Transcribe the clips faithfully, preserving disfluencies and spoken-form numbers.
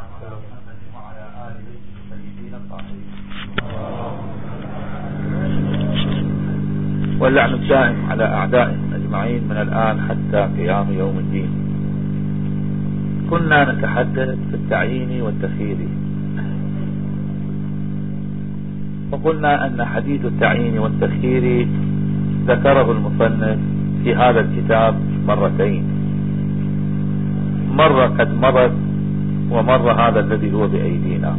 على محمد وعلى آل بيت السيدين الطاهرين. واللعن الدائم على أعدائهم أجمعين من الآن حتى قيام يوم الدين. كنا نتحدث في التعيين والتخيير، وقلنا أن حديث التعيين والتخيير ذكره المصنف في هذا الكتاب مرتين، مرة قد مرت ومرة هذا الذي هو بأيدينا،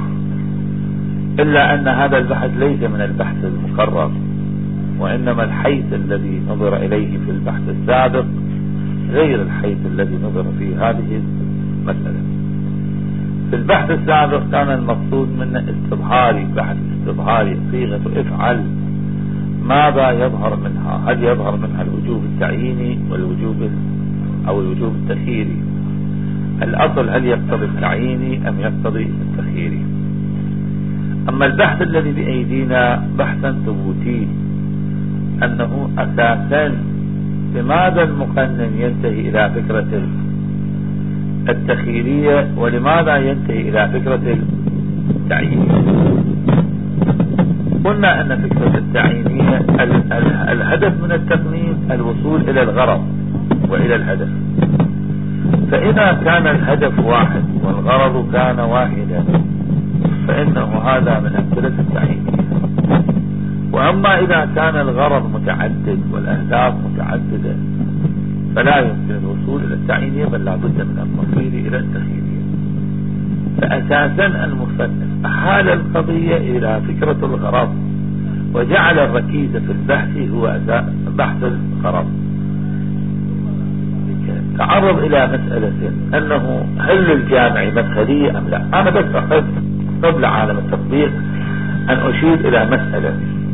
إلا أن هذا البحث ليس من البحث المقرر، وإنما الحيث الذي نظر إليه في البحث السابق غير الحيث الذي نظر فيه هذه المسألة. في البحث السابق كان المقصود منه استظهاري، بحث استظهاري، صيغة افعل ماذا يظهر منها، هل يظهر منها الوجوب التعييني والوجوب أو الوجوب التخييري، الأصل هل يقتضي التعييني أم يقتضي التخييري. أما البحث الذي بأيدينا بحثا ثبوتي، أنه أساسا لماذا المقنن ينتهي إلى فكرة التخييرية ولماذا ينتهي إلى فكرة التعيينية. قلنا أن فكرة التعيينية الهدف من التقنين الوصول إلى الغرض وإلى الهدف، فإذا كان الهدف واحد والغرض كان واحدا فإنه هذا من أمثلة التعيينية. وأما إذا كان الغرض متعدد والأهداف متعددة فلا يمكن الوصول إلى التعيينية، بل لا بد من المصير إلى التخييرية. فأساسا المصنف أحال القضية إلى فكرة الغرض، وجعل الركيز في البحث هو بحث الغرض. تعرض إلى مسألة أنه هل الجامع مدخلية أم لا. أنا بس أحب قبل عالم التطبيق أن أشير إلى مسألة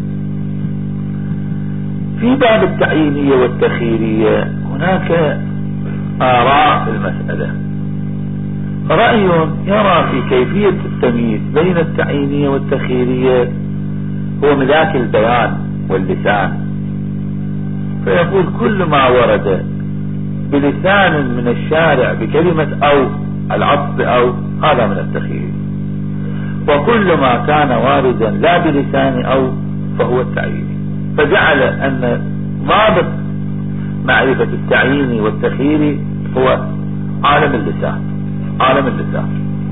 في باب التعيينية والتخييرية. هناك آراء في المسألة، رأي يرى في كيفية التمييز بين التعيينية والتخييرية هو ملاك البيان واللسان، فيقول كل ما ورد بلسان من الشارع بكلمة أو العطف أو هذا من التخيير، وكل ما كان واردا لا بلسان أو فهو التعييني. فجعل أن ضابط معرفة التعييني والتخييري هو عالم اللسان. عالم اللسان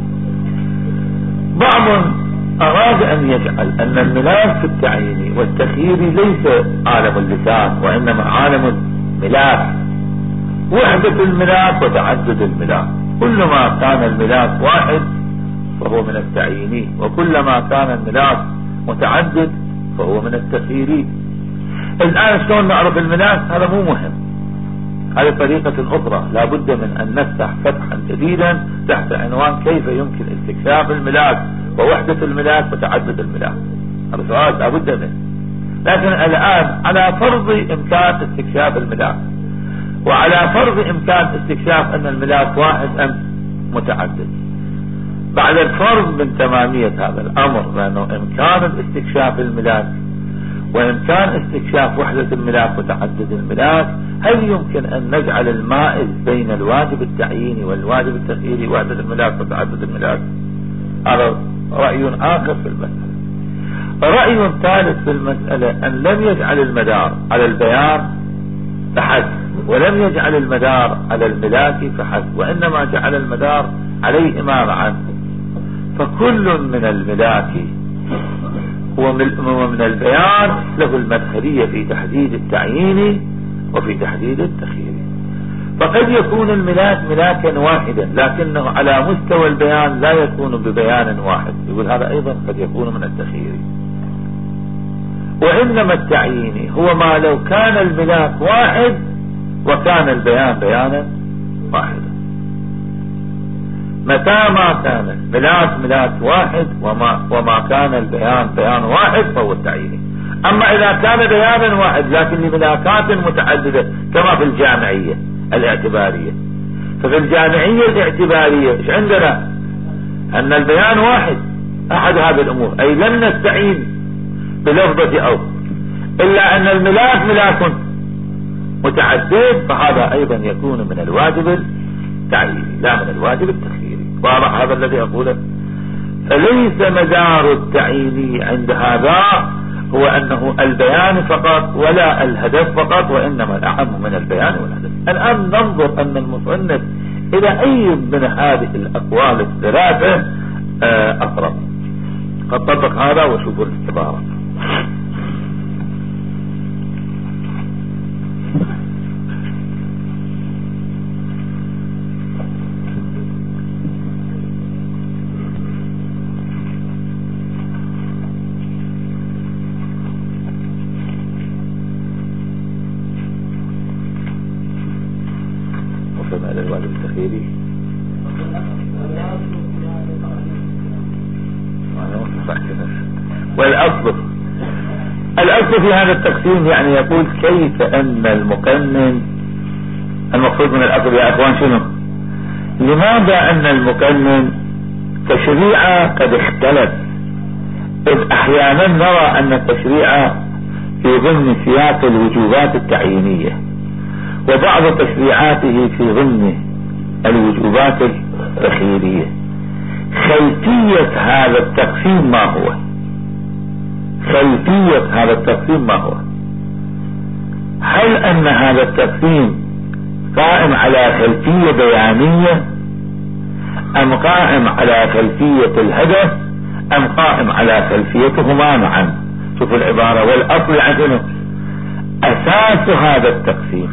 بعض أراد أن يجعل أن الملاك التعييني والتخييري ليس عالم اللسان، وإنما عالم الملاك، وحدة الملاك وتعدد الملاك. كلما كان الملاك واحد فهو من التعييني، وكلما كان الملاك متعدد فهو من التخييري. الآن شلون نعرف الملاك؟ هذا مو مهم، هذه طريقة أخرى لا بد من أن نفتح فتحا جديدا تحت عنوان كيف يمكن استكشاف الملاك ووحدة الملاك وتعدد الملاك. هذا سؤال لا بد منه. لكن الآن على فرض إمكان استكشاف الملاك، وعلى فرض إمكان استكشاف أن الملاك واحد أم متعدد، بعد الفرض من تمامية هذا الأمر لأنه إمكان استكشاف الملاك وإمكان استكشاف وحدة الملاك وتعدد الملاك، هل يمكن أن نجعل المائز بين الواجب التعييني والواجب التخييري وحدة الملاك وتعدد الملاك؟ هذا رأي آخر في المسألة. رأي ثالث في المسألة أن لم يجعل المدار على البيان فحسب، ولم يجعل المدار على الملاك فحسب، وإنما جعل المدار عليهما معا. فكل من الملاك ومن البيان له المدخلية في تحديد التعييني وفي تحديد التخييري. فقد يكون الملاك ملاكا واحدا لكنه على مستوى البيان لا يكون ببيان واحد، يقول هذا أيضا قد يكون من التخييري. وإنما التعييني هو ما لو كان الملاك واحد وكان البيان بيانا واحدا. متى ما كان الملاك ملاك واحد وما, وما كان البيان بيان واحد فهو التعييني. أما إذا كان بيانا واحد لكن لملاكات متعددة كما في الجامعية الاعتبارية، ففي الجامعية الاعتبارية ايش عندنا؟ أن البيان واحد أحد هذه الأمور، أي لم نستعين بلفظة أو، إلا أن الملاك ملاك متعدد، فهذا أيضا يكون من الواجب التعييني لا من الواجب التخييري. واضح هذا الذي أقوله. فليس مدار التعييني عند هذا هو أنه البيان فقط ولا الهدف فقط، وإنما الأهم من البيان والهدف. الآن ننظر أن المصنف إلى أي من هذه الأقوال الثلاثة أقرب. قد طبق هذا وشوفوا الاستبارة. وصلنا إلى الواجب التخييري. والأصل الأصل في هذا التقسيم يعني يقول كيف أن المكنن، المقصود من الأصل يا أخوان شنو؟ لماذا أن المكنن تشريعه قد اختلف؟ إذ أحيانا نرى أن التشريع في ضمن سياق الوجوبات التعيينية، وبعض تشريعاته في ضمن الوجوبات التخييرية. خلفية هذا التقسيم ما هو؟ خلفية هذا التقسيم ما هو؟ هل أن هذا التقسيم قائم على خلفية بيانية، أم قائم على خلفية الهدف، أم قائم على خلفيتهما معا؟ شوفوا العبارة. والأصل عندنا أساس هذا التقسيم،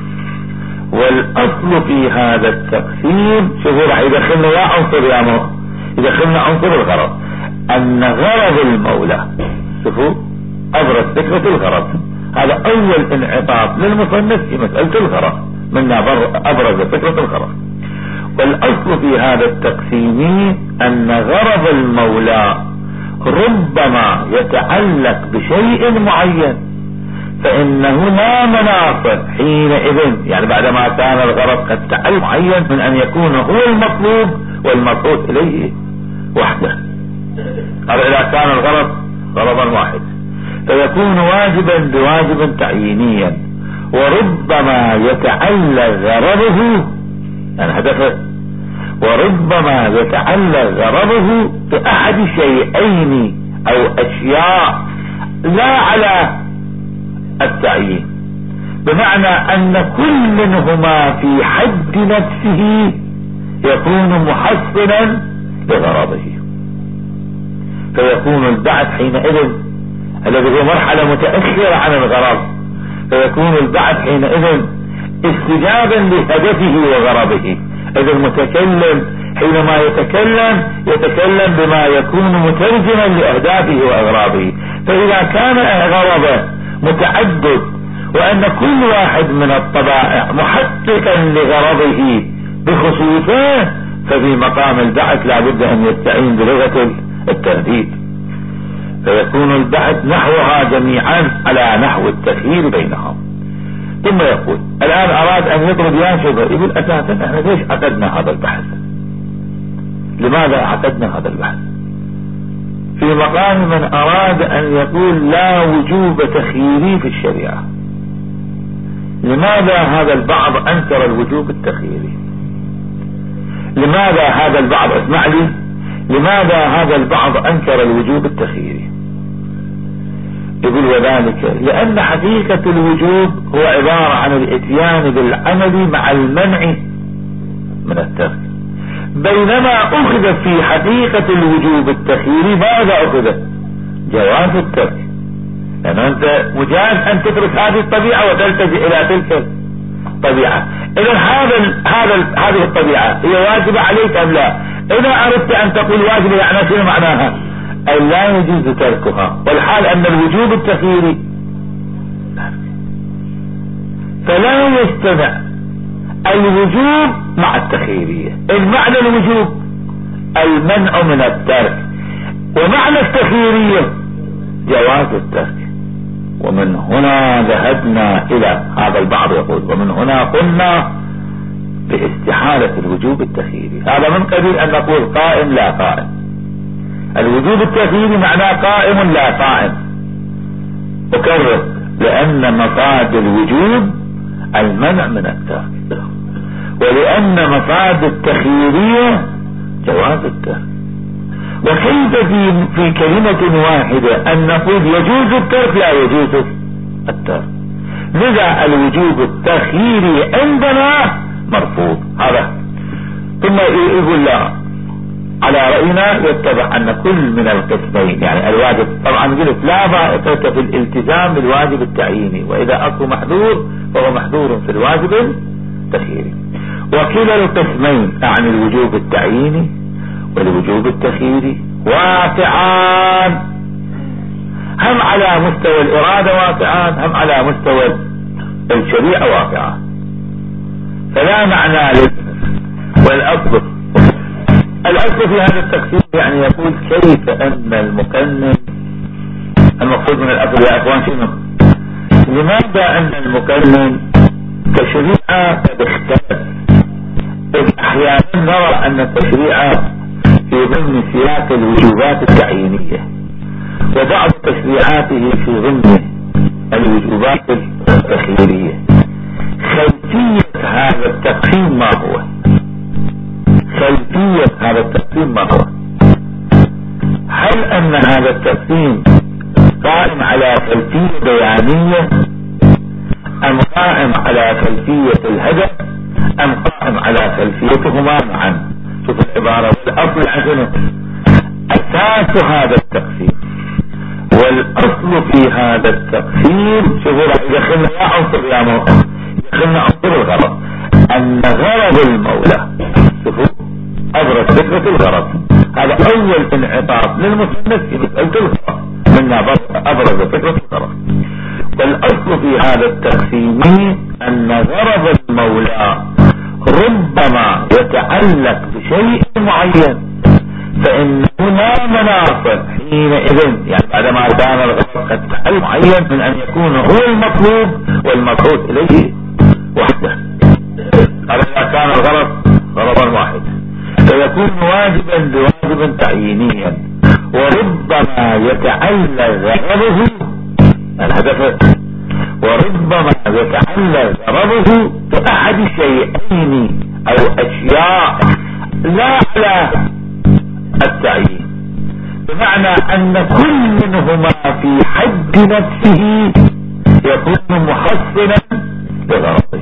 والأصل في هذا التقسيم شوفوا راح يدخلنا يا عنصر يا مو يدخلنا عنصر الغرض، أن غرض المولى. شوفوا أبرز فكرة الغرض، هذا أول انعطاف للمصنف في مسألة الغرض، من أبرز فكرة الغرض. والأصل في هذا التقسيم أن غرض المولى ربما يتعلق بشيء معين، فإنه لا مناص حينئذ، يعني بعدما كان الغرض قد تعلق معين، من أن يكون هو المطلوب والمطلوب إليه وحده. هذا إذا كان الغرض غرضا واحد، فيكون واجبا بواجب تعيينيا، وربما يتعلق غرضه يعني هدفه، وربما يتعلق غرضه بأحد شيئين أو أشياء لا على التعيين، بمعنى أن كل منهما في حد نفسه يكون محصنا لغرضه، فيكون البعث حينئذ الذي هو مرحلة متأخرة عن الغرض، فيكون البعث حينئذ استجابا لهدفه وغرضه. إذا المتكلم حينما يتكلم يتكلم بما يكون مترجما لأهدافه وأغراضه. فإذا كان غرضه متعدد، وأن كل واحد من الطبائع محققا لغرضه بخصوصه، ففي مقام البعث لا بد أن يستعين بلغة التهديد، فيكون البحث نحوها جميعا على نحو التخيير بينهم. ثم يقول الآن أراد أن يضرب يا شباب، يقول أساسا احنا ليش عقدنا هذا البحث؟ لماذا عقدنا هذا البحث؟ في مقام من أراد أن يقول لا وجوب تخييري في الشريعة. لماذا هذا البعض أنكر الوجوب التخييري؟ لماذا هذا البعض، اسمع لي، لماذا هذا البعض أنكر الوجوب التخييري؟ يقول وذلك لأن حقيقة الوجوب هو عبارة عن الاتيان بالعمل مع المنع من الترك، بينما أخذ في حقيقة الوجوب التخييري ماذا أخذ؟ جواز الترك، لأن أنت مجاز أن تترك هذه الطبيعة وتلتجئ إلى تلك الطبيعة. إذا هذا هذا هذه الطبيعة هي واجبة عليك أم لا؟ إذا أردت أن تقول واجبة يعني شنو معناها؟ أي لا يجوز تركها، والحال أن الوجوب التخييري فلا يجتمع الوجوب مع التخييرية. المعنى الوجوب المنع من الترك، ومعنى التخييرية جواز الترك. ومن هنا ذهبنا إلى هذا البعض يقول، ومن هنا قلنا باستحالة الوجوب التخييري. هذا من قبيل أن نقول قائم لا قائم. الوجوب التخييري معناه قائم لا قائم. أكرر، لأن مفاد الوجوب المنع من الترك، ولأن مفاد التخييرية جواز الترك. وكيف في, في كلمة واحدة أن نقول يجوز الترك لا يجوز الترك؟ لذا الوجوب التخييري عندنا مرفوض هذا. ثم يقول لا، على رأينا يتبع أن كل من القسمين يعني الواجب، طبعا قلت لا ضائقة في الالتزام بالواجب التعييني، وإذا أكو محذور فهو محذور في الواجب التخييري. وكلا القسمين أعني الوجوب التعييني والوجوب التخييري واقعان، هم على مستوى الإرادة واقعان، هم على مستوى الشريعة واقعان. فلا معنى لك. والأصل الأصل في هذا التقسيم يعني يقول كيف أن المكنن المقصود من الأصل يا أخوان شنو؟ لماذا أن المكنن كشريعة قد اختلف؟ أحيانا نرى أن التشريع في ضمن سياق الوجوبات التعيينية، وبعض تشريعاته في ضمن الوجوبات التخييرية. خلفية هذا التقسيم ما هو؟ خلفية هذا التقسيم ما هو؟ هل أن هذا التقسيم قائم على خلفية بيانية أم قائم على خلفية الهدف أم قائم على خلفيتهما معا؟ شوف العبارة. والأصل عشان أساس هذا التقسيم والأصل في هذا التقسيم، شوفوا راح يدخلنا يا عنصر يا موقف، يدخلنا عنصر الغرض. أن غرض المولى، شوفوا أبرز فكرة الغرض، هذا أول انعطاف للمصنف في مسألة الغرض، منا أبرز فكرة الغرض. والأصل في هذا التقسيم أن غرض المولى ربما يتعلق بشيء معين، فإن هنا مناصب حينئذ يعني بعدما كان الغرض قد تعلق معين من أن يكون هو المطلوب والمبعوث إليه وحده. هذا كان الغرض غرضا واحدا فيكون واجبا بواجب تعيينيا، وربما يتعلق غرضه الهدف، وربما يتعلق غرضه بأحد شيئين أو أشياء لا على التعيين، بمعنى أن كل منهما في حد نفسه يكون محصنا لغرضه،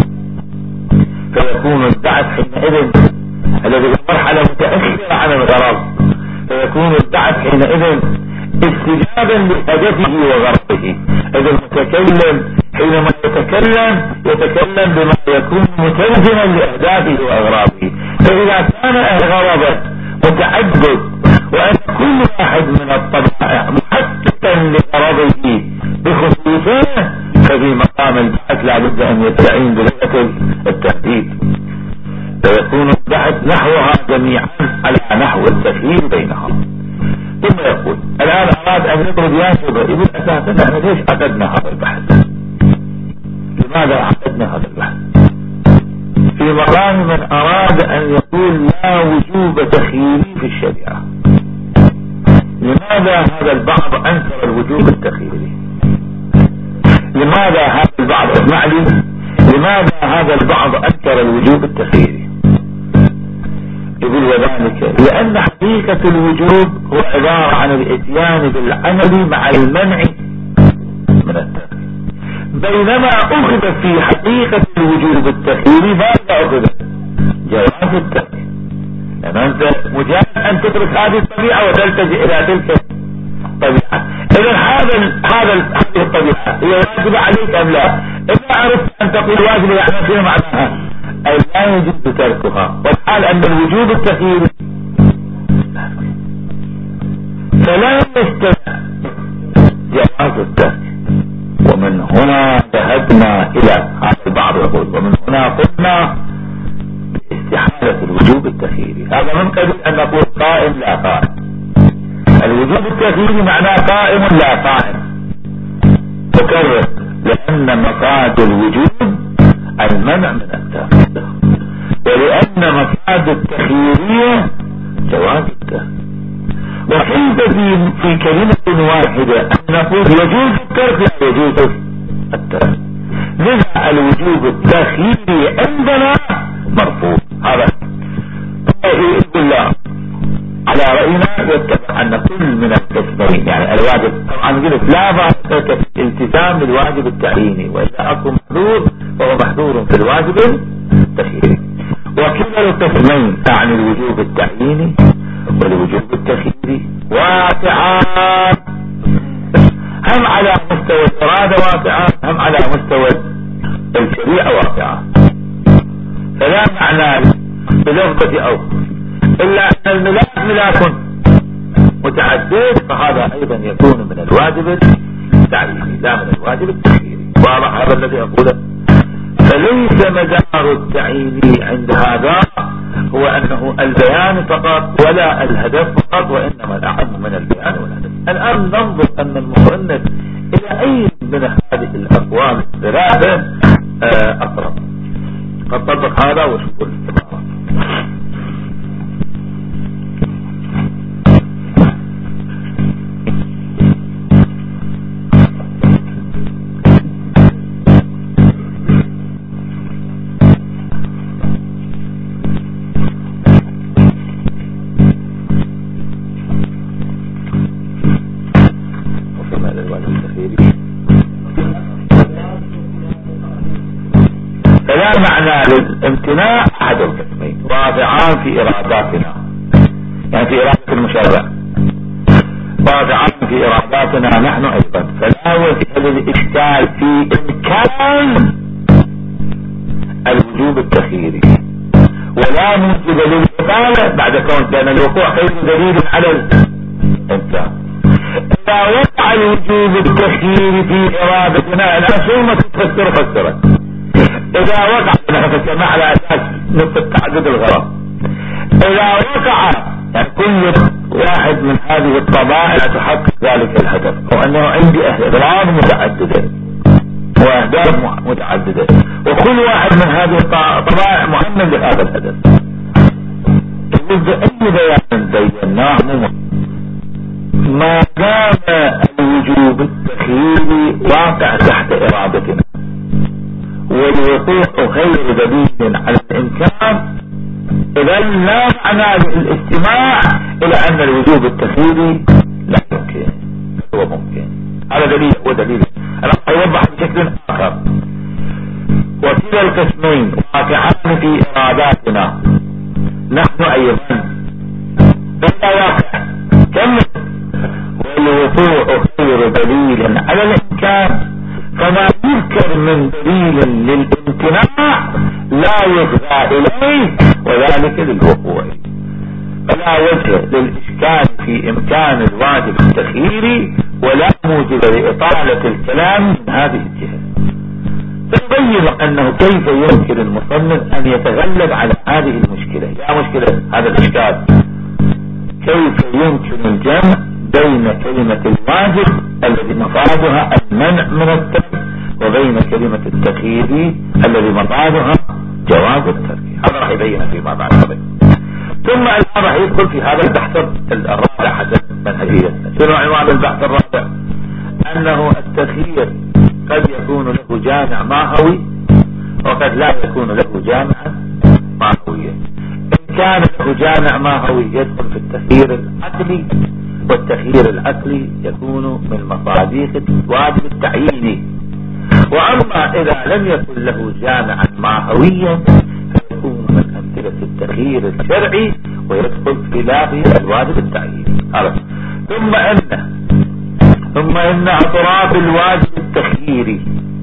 فيكون البعث حينئذ الذي هو مرحلة متأخرة عن الغرض، فيكون البعث حينئذ استجابا لهدفه وغرضه. إذا المتكلم حينما يتكلم يتكلم بما يكون مترجما لأهدافه وأغراضه. فإذا كان غرضا متعدد وأن كل واحد من الطبائع محققا لغرضه بخصوصه، ففي مقام البحث لابد أن يستعين بلغة التهديد، فيكون البحث نحوها جميعا على نحو التخيير بينهم. ثم يقول الآن أراد أن يضرب ياسر، يقول أساسا نحن ليش عقدنا هذا البحث؟ لماذا عقدنا هذا البحث؟ في مقام من أراد أن يقول لا وجوب تخييري في الشريعة. لماذا هذا البعض أنكر الوجوب التخييري؟ لماذا هذا البعض اسمع لي لماذا هذا البعض أنكر الوجوب التخييري؟ يقول وذلك لأن حقيقة الوجوب هو عبارة عن الاتيان بالعمل مع المنع من الترك، بينما أخذ في حقيقة الوجوب التخييري ماذا أخذ؟ جواز الترك. لأن أنت مجرد أن تترك هذه الطبيعة وتلتجئ إلى تلك الطبيعة، إذا هذا هذا هذه الطبيعة هي واجبة عليك أم لا؟ إذا عرفت أن تقول واجبة يعني شنو معناها؟ أي لا يجب تركها، والحال أن الوجوب التخييري فلا يستمع جواز الترك. ومن هنا ذهبنا إلى هذا البعض يقول ومن هنا قلنا باستحالة الوجوب التخييري. هذا من قبل أن نقول قائم لا قائم. الوجوب التخييري معناه قائم لا قائم. تكرر لأن مقاد الوجوب المنع من الترك، ولأن مقاد التخييرية جواز الترك. وكيف في في كلمة واحدة أن نقول يجوز الترك لا يجوز الترك؟ لذا الوجوب التخييري عندنا مرفوض. هذا يقول لا القسمين. يعني الواجب طبعا قلت لا ضابط في الالتزام بالواجب التعييني، وإذا أكو محذور فهو محذور في الواجب التخييري. وكلا القسمين عن الوجوب التعييني والوجوب التخييري واقعان، هم على مستوى الإرادة واقعان، هم على مستوى الشريعة واقعان. فلا معنى بلفظة أو إلا أن الملاك ملاك متعدد، فهذا أيضا يكون من الواجب التعييني لا من الواجب التخييري. واضح هذا الذي أقوله؟ فليس مدار التعيين عند هذا هو أنه البيان فقط ولا الهدف فقط، وإنما الأهم من البيان والهدف. الآن ننظر أن المصنف إلى أي من هذه الأقوال الثلاثة أقرب. قد طبق هذا وشكل السبارة. فلا معنى للامتناع أحد القسمين واضعان في إراداتنا، يعني في إرادة المشرع، واضعان في إراداتنا نحن أيضا. فلا وجه للإشكال في إمكان الوجوب التخييري، ولا موجب للإطالة بعد كون كان الوقوع غير دليل على الإمكان. إذا وقع الوجوب التخييري في إرادتنا الآن شو ما تفسر فسرت. إذا وقع نحن فسرنا على أساس نقطة تعدد الغرض. إذا وقع يعني كل واحد من هذه الطبائع تحقق ذلك الهدف، وأنه عندي أغراض متعددة وأهداف متعددة، وكل واحد من هذه الطبائع مؤمن لهذا الهدف. يجب أي بيان بيناه ما دام الوجوب التخييري واقع تحت إرادتنا والوقوع غير دليل على الإمكان، إذا لا معنى للاستماع إلى أن الوجوب التخييري لا يمكن، هو ممكن. هذا دليل هو دليل. أنا أوضح بشكل آخر. وكلا القسمين واقعان في إراداتنا نحن أيضا إلا واقع كم والوقوع غير دليل على الإمكان، فما يذكر من دليل للامتناع لا يفضى إليه وذلك للوقوع. فلا وجه للإشكال في إمكان الواجب التخييري ولا موجب لإطالة الكلام من هذه الجهة. تبين أنه كيف يمكن المصنف أن يتغلب على هذه المشكلة. يا مشكلة هذا الإشكال، كيف يمكن الجمع بين كلمة الواجب الذي مفادها المنع من الترك وبين كلمة التخيير الذي مفادها جواز الترك. هذا راح يبين فيما بعد. ثم الآن راح يدخل في هذا البحث الرابع حسب منهجيتنا. شنو عنوان البحث الرابع؟ أنه التخيير قد يكون له جامع ماهوي وقد لا يكون له جامعا ماهويا. إن كان له جامع ماهوي يدخل في التخيير العقلي، والتخيير العقلي يكون من مصاديق الواجب التعييني. وأما إذا لم يكن له جامعا ماهويا فيكون من أمثلة التخيير الشرعي ويدخل في لاغي الواجب التعييني. ثم إن ثم إن أطراف الواجب التخييري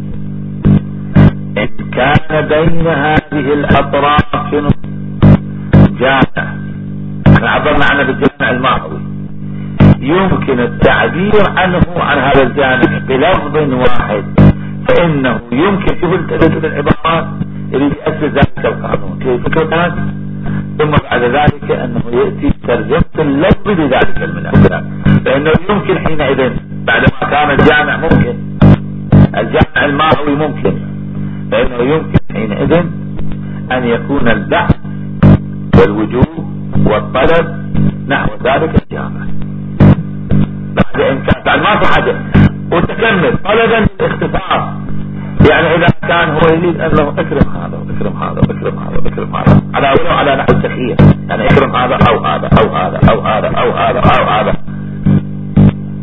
إن كان بين هذه الأطراف شنو جامع، احنا عبرنا عنه بالجامع الماهوي، يمكن التعبير عنه عن هذا الجانب بلفظ واحد، فإنه يمكن شوف تبدل العبارات اللي يأسس ذلك القانون كيف فكرة. ثم بعد ذلك أنه يأتي ترجمة اللفظ لذلك المناسبات، فإنه يمكن حينئذ بعدما كان الجامع ممكن الجامع الماهوي ممكن، فإنه يمكن حينئذ أن يكون البحث والوجوب والطلب نحو ذلك الجامع بعد إمكان. بعد ما في حاجة وتكمل طلبا الاختصار، يعني إذا كان هو يريد أن له اكرم هذا واكرم هذا واكرم هذا واكرم هذا على ولو على نحو التخيير، يعني اكرم هذا أو هذا أو هذا أو هذا أو هذا أو هذا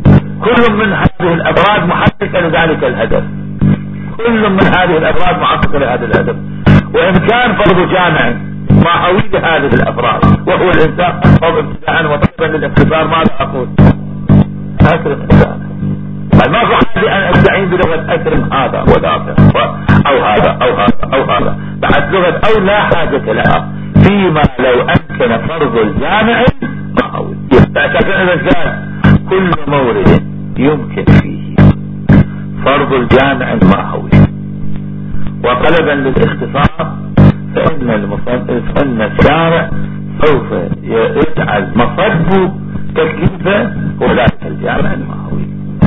كل من هذه الأفراد محققة لذلك الهدف، كل من هذه الأفراد محققة لهذا الهدف. وإن كان فرض جامع ماهوي لهذه الأفراد وهو الإنسان فرض ابتداء وطلبا للاختصار، ماذا أقول؟ أكرم إنسان. ما في حاجة أن أستعين بلغة أكرم هذا وذاك أو هذا أو هذا أو هذا، بعد لغة أو لا حاجة لها فيما لو أمكن فرض الجامع ماهوي. فأتكلم إذا كان كل مورد يمكن فيه فرض الجامع الماهوي وطلبا للاختصار، فإن المصنف فإن الشارع سوف يجعل مصب تكليفه هو ذلك الجامع الماهوي.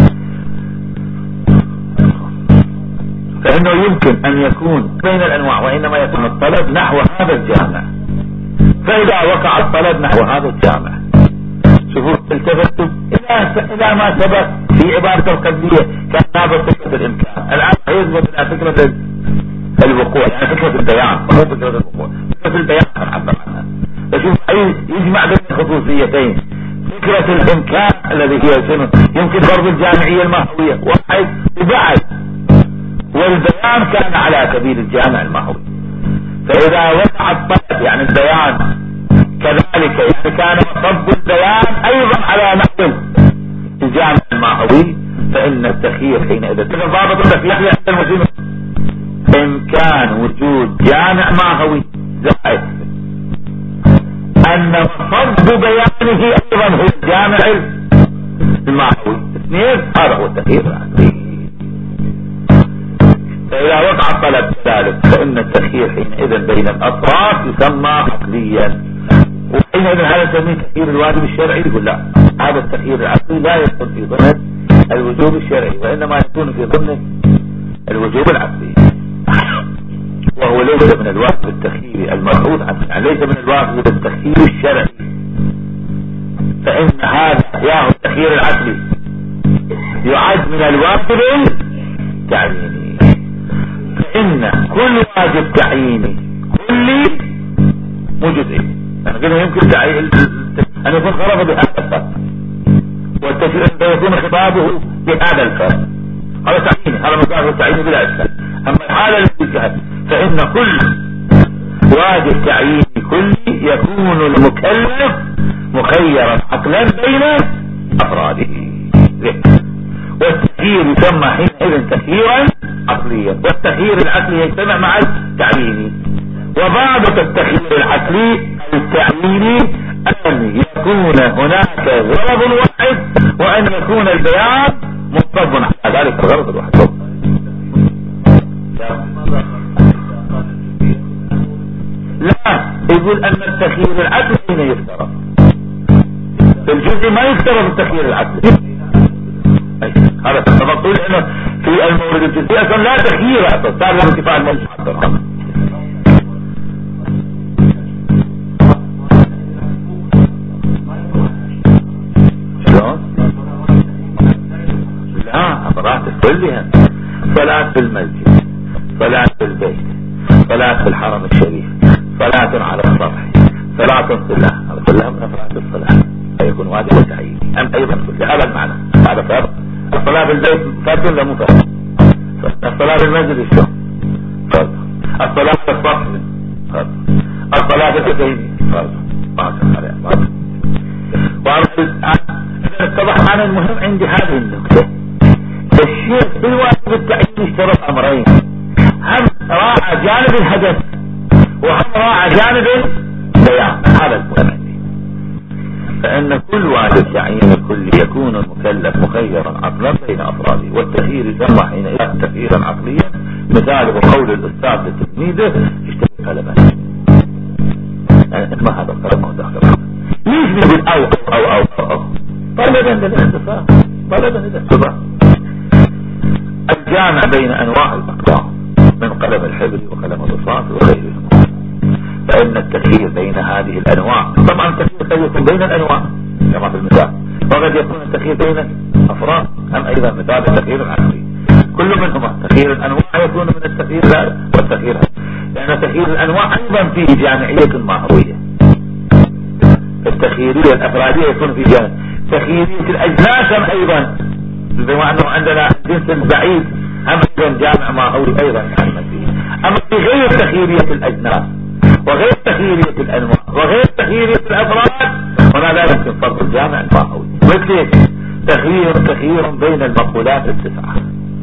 فإنه يمكن أن يكون بين الأنواع، وإنما يكون الطلب نحو هذا الجامع. فإذا وقع الطلب نحو هذا الجامع، شوفوا التفتوا إلى ما سبق في عبارة القبلية كان هذا فكرة الإمكان. الآن يثبت على فكرة الوقوع، يعني فكرة البيان، مو فكرة الوقوع، فكرة البيان هنعبر عنها. فشوف يجمع بين الخصوصيتين، فكرة الإمكان الذي هي شنو؟ يمكن فرض الجامعية الماهوية واحد وبعد، والبيان كان على سبيل الجامع الماهوي. فإذا وقع الطلب يعني البيان كذلك، يعني كان مصب البيان أيضا على نحو الجامع الماهوي، فإن التخيير حينئذ ضابط التخيير عند المسلمين إمكان وجود جامع ماهوي زائد أن مصب بيانه أيضا هو الجامع الماهوي. اثنين، هذا هو التخيير العقلي. فإذا وقع الطلب ذلك فإن التخيير حينئذ بين الأطراف يسمى عقليا، وحينئذ هذا نسميه تخيير الواجب الشرعي. يقول لا، هذا التخيير العقلي لا يكون في ضمن الوجوب الشرعي، وإنما يكون في ضمن الوجوب العقلي، وهو ليس من الواجب التخيير المفروض عنه، يعني ليس من الواجب التخيير الشرعي. فإن هذا ياهو التخيير العقلي يعد من الواجب التعييني. فإن كل واجب تعييني كلي مو جزئي، يعني قلنا يمكن تعيين أن يكون خرب بهذا الفرق، والتشريع أن يكون خطابه بهذا الفرق، هذا تعييني، هذا مقابل التعييني بلا إشكال. أما الحالة التي جهت فإن كل واجب تعييني كلي يكون المكلف مخيرا عقلا بين أفراده، والتخيير يسمى حينئذ تخييرا عقليا، والتخيير العقلي يجتمع مع التعييني. وضابط التخيير العقلي التعييني أن يكون هناك غرض واحد، وأن يكون البيان مصب على ذلك الغرض الواحد. لا، يقول أن التخيير العقلي هنا يفترض، في الجزء ما يفترض التخيير العقلي. هذا تقول انه في المورد الجزئي اصلا لا تخيير، اصلا صار له ارتفاع الموجود. شلون؟ لا، افراد كلها، صلاة في المسجد، صلاة في البيت، صلاة في الحرم الشريف، صلاة على السطح، صلاة في الله، هذا كلها من افراد الصلاة، فيكون واجب وتعيين. ام ايضا هذا المعنى، هذا فرق. الصلاة في البيت فرق ولا مو فرق؟ الصلاة في المسجد شلون؟ فرق. الصلاة في الصف فرق. الصلاة في البيتين فرق. ما كان عليها فرق. إذا اتضح معنا المهم عندي هذه النقطة. الشيخ في الواجب التعيين اشترط أمرين، هم راعى جانب الهدف وهم راعى جانب البيان. هذا المهم عندي. فإن كل واجب تعيين الكل يكون المكلف مخيرا عقلا بين أفراده، والتخيير يسمى حينئذ تخييرا عقليا. مثاله قول الأستاذ لتلميذه اشتري قلما، يعني ما هذا القلم داخل. ليش نقول أو أو أو أو, أو. طلبا للاختصار، طلبا للاختصار. الجامع بين أنواع الأقلام من قلم الحبر وقلم الرصاص وغيرهم. فإن التخيير بين هذه الأنواع، طبعا التخيير قد يكون بين الأنواع كما في المثال، وقد يكون التخيير بين أفراد. أم أيضا مثال التخيير العقلي، كل منهما تخيير الأنواع يكون من التخيير والتخيير، لأن تخيير الأنواع أيضا فيه جامعية ماهوية. التخييرية الأفرادية يكون فيه جامعية، تخييرية الأجناس أيضا بما انه عندنا جنس بعيد هم ايضا جامع ماهوي ايضا يعلم فيه. اما في غير تخييرية الاجناس وغير تخييرية الانواع وغير تخييرية الافراد هنا لا يمكن فرض الجامع الماهوي. مثل تخيير تخيير بين المقولات التسعة.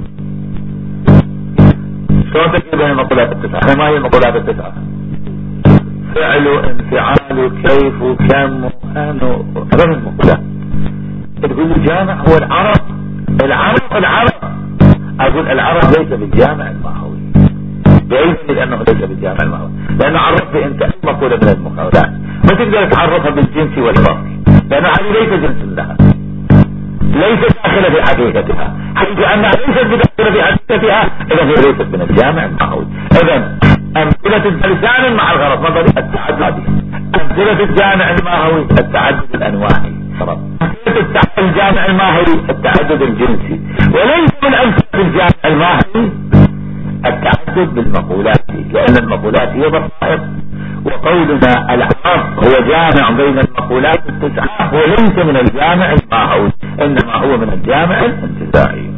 شلون تخيير بين المقولات التسعة؟ ما هي المقولات التسعة؟ فعل انفعال كيف كم وكان هذا من المقولات. تقول الجامع هو العرب العرب العرب اقول العرب ليس بالجامع الماهوي بعيد لانه ليس بالجامع الماهوي لانه عرفت انت المقولة من المقولات ما تقدر تعرفها بالجنس والفرق لانه هذه ليس جنس لها ليس داخلة في حقيقتها حيث انها ليست بداخلة في حقيقتها اذا هي ليست من الجامع الماهوي. اذا امثلة بلسان مع الغرض نظري التعدد امثلة الجامع الماهوي التعدد الانواعي امثلة الجامع الماهوي التعدد الجنسي وليس من امثلة الجامع الماهوي التعدد بالمقولات لان المقولات هي بصائر وقولنا العرب هو جامع بين المقولات التسعة وليس من الجامع الماهوي انما هو من الجامع الانتزاعي.